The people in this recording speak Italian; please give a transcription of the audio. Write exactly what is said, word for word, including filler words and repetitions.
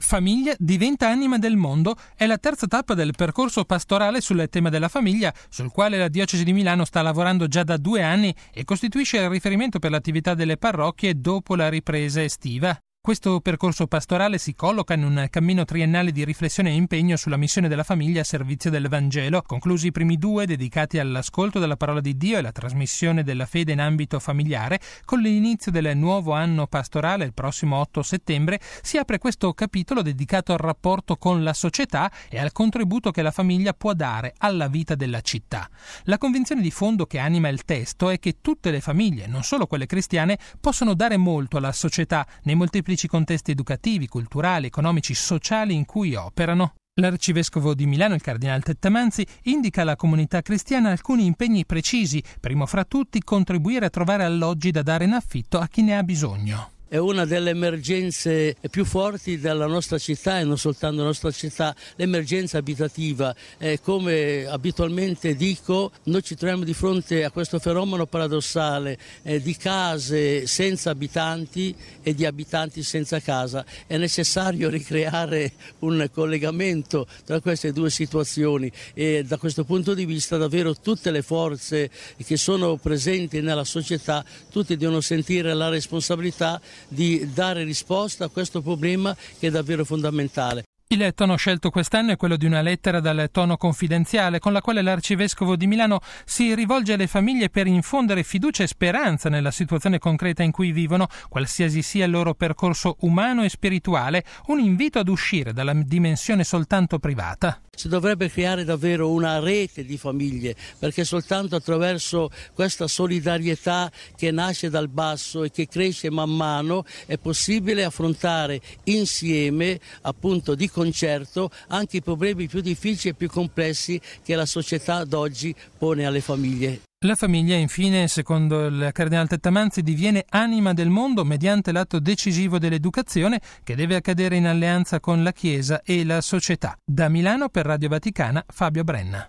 Famiglia diventa anima del mondo è la terza tappa del percorso pastorale sul tema della famiglia, sul quale la Diocesi di Milano sta lavorando già da due anni e costituisce il riferimento per l'attività delle parrocchie dopo la ripresa estiva. Questo percorso pastorale si colloca in un cammino triennale di riflessione e impegno sulla missione della famiglia a servizio del Vangelo, conclusi i primi due dedicati all'ascolto della parola di Dio e alla trasmissione della fede in ambito familiare. Con l'inizio del nuovo anno pastorale, il prossimo otto settembre, si apre questo capitolo dedicato al rapporto con la società e al contributo che la famiglia può dare alla vita della città. La convinzione di fondo che anima il testo è che tutte le famiglie, non solo quelle cristiane, possono dare molto alla società nei molteplici contesti educativi, culturali, economici, sociali in cui operano. L'arcivescovo di Milano, il cardinale Tettamanzi, indica alla comunità cristiana alcuni impegni precisi, primo fra tutti contribuire a trovare alloggi da dare in affitto a chi ne ha bisogno. È una delle emergenze più forti della nostra città e non soltanto della nostra città, l'emergenza abitativa. Eh, come abitualmente dico, noi ci troviamo di fronte a questo fenomeno paradossale eh, di case senza abitanti e di abitanti senza casa. È necessario ricreare un collegamento tra queste due situazioni e da questo punto di vista davvero tutte le forze che sono presenti nella società, tutti devono sentire la responsabilità di dare risposta a questo problema che è davvero fondamentale. Il tono scelto quest'anno è quello di una lettera dal tono confidenziale con la quale l'arcivescovo di Milano si rivolge alle famiglie per infondere fiducia e speranza nella situazione concreta in cui vivono, qualsiasi sia il loro percorso umano e spirituale, un invito ad uscire dalla dimensione soltanto privata. Si dovrebbe creare davvero una rete di famiglie, perché soltanto attraverso questa solidarietà che nasce dal basso e che cresce man mano è possibile affrontare insieme, appunto di concerto, anche i problemi più difficili e più complessi che la società d'oggi pone alle famiglie. La famiglia, infine, secondo il cardinale Tettamanzi, diviene anima del mondo mediante l'atto decisivo dell'educazione che deve accadere in alleanza con la Chiesa e la società. Da Milano per Radio Vaticana, Fabio Brenna.